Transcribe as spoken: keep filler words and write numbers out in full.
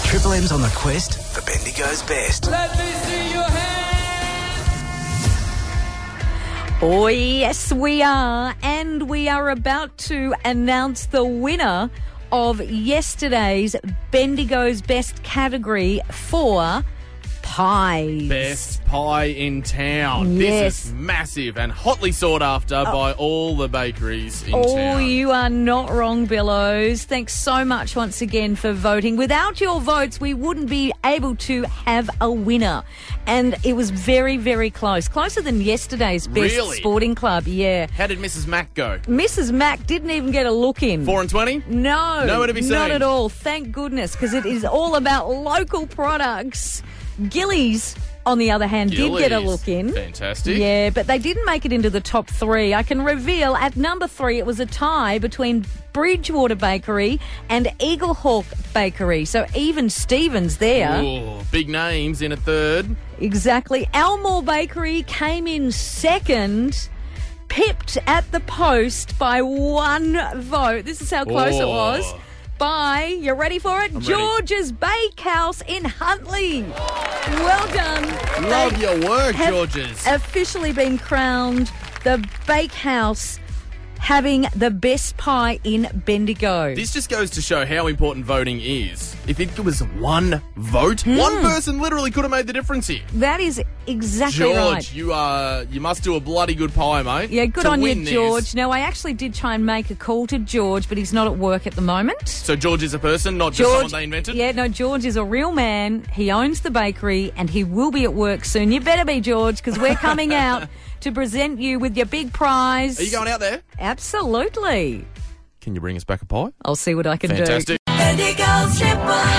Triple M's on the quest for Bendigo's best. Let me see your hands. Oh, yes, we are. And we are about to announce the winner of yesterday's Bendigo's Best category for pies. Best pie in town. Yes. This is massive and hotly sought after by all the bakeries in Oh, town. you are not wrong, Billows. Thanks so much once again for voting. Without your votes, we wouldn't be able to have a winner. And it was very, very close. Closer than yesterday's Best Really? Sporting Club, yeah. How did Missus Mack go? Missus Mack didn't even get a look in. Four and twenty? No. Nowhere to be Not seen. at all. Thank goodness, because it is all about local products. Gillies, on the other hand, did get a Gillies. look in. Fantastic. Yeah, but they didn't make it into the top three. I can reveal at number three it was a tie between Bridgewater Bakery and Eaglehawk Bakery. So even Stevens there. Ooh, big names in a third. Exactly. Elmore Bakery came in second, pipped at the post by one vote. This is how close it Oh. was. By, you ready for it? I'm ready. George's Bakehouse in Huntley. Well done. Love They your work, have Georges. officially been crowned the Bakehouse having the best pie in Bendigo. This just goes to show how important voting is. If it was one vote, Hmm. one person literally could have made the difference here. That is exactly George, right. you uh, you must do a bloody good pie, mate. Yeah, good to on you, win this. George. Now, I actually did try and make a call to George, but he's not at work at the moment. So George is a person, not just someone they invented? Yeah, no, George is a real man. He owns the bakery, and he will be at work soon. You better be, George, because we're coming out to present you with your big prize. Are you going out there? Absolutely. Can you bring us back a pie? I'll see what I can Fantastic. do. Bendigo's Triple